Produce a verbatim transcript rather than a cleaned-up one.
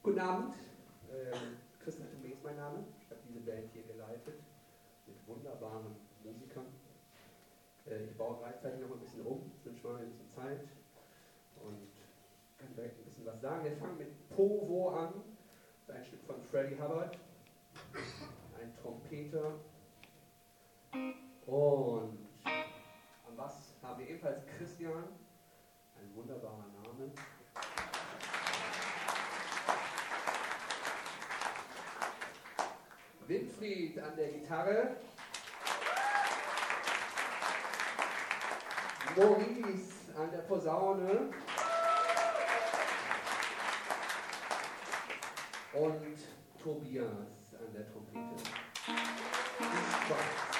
Guten Abend, ähm, Christian Thome ist mein Name. Ich habe diese Band hier geleitet mit wunderbaren Musikern. Äh, ich baue gleichzeitig noch ein bisschen um, es wünscht mal ein bisschen Zeit und kann direkt ein bisschen was sagen. Wir fangen mit Povo an, das ist ein Stück von Freddie Hubbard, ein Trompeter, und am Bass haben wir ebenfalls Christian, ein wunderbarer Name. Winfried an der Gitarre, Maurice an der Posaune und Tobias an der Trompete. Viel Spaß.